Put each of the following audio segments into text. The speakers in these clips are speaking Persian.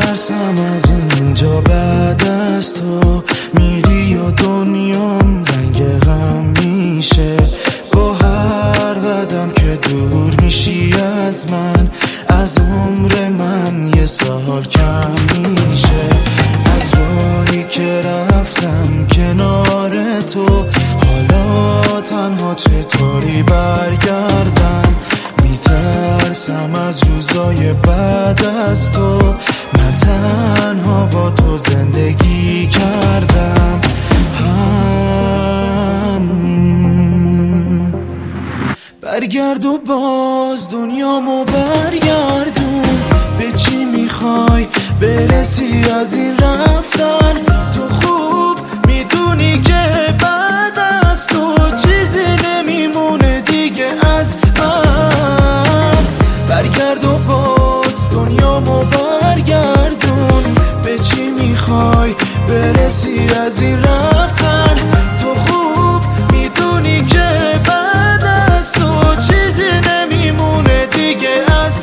میترسم از اینجا بعد از تو میری و دنیام رنگ غم میشه. با هر قدم که دور میشی از من، از عمر من یه سال کم میشه. از راهی که رفتم کنار تو، حالا تنها چطوری برگردم؟ میترسم از روزای بعد از تو، من تنها با تو زندگی کردم. برگرد و باز دنیامو برگردون. به چی میخوای برسی از این رفتن؟ تو خوب میدونی که بعد از تو چیزی نمیمونه دیگه از من. برگرد و باز دنیامو برگردون. به چی میخوای برسی از این رفتن؟ تو خوب میدونی که بعد از تو چیزی نمیمونه دیگه از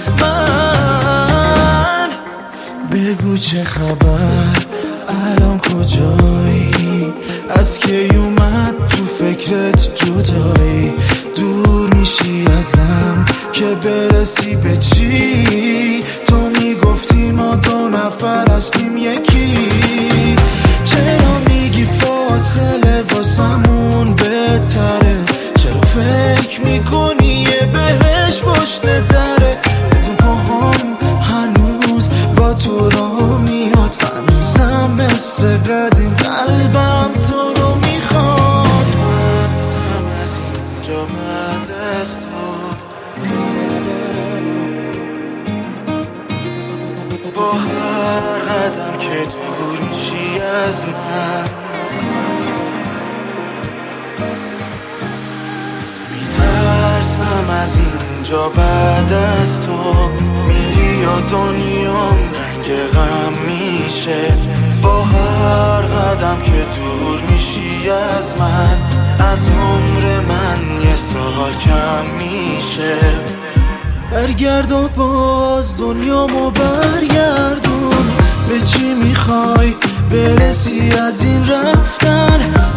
من. بگو چه خبر، الان کجایی؟ از کی اومد تو فکرت جدایی؟ دور میشی ازم که برسی به چی؟ تو میگفتی ما دو نفر هستیم یکی. چرا میگی فاصله واسمون بهتره؟ چرا فکر میکنی یه بهش پشت دره؟ تو پاهام هنوز با تو راه میاد، هنوزم مثل قدیم قلبم تو رو میخواد. از اینجا بعد از تو، با هر قدم که دور میشی از من، میترسم از اینجا بعد از تو میری و دنیام رنگ غم میشه. با هر قدم که دور میشی از من، از عمر من یه سال کم میشه. برگرد و باز دنیامو برگردون. به چی میخوای برسی از این رفتن؟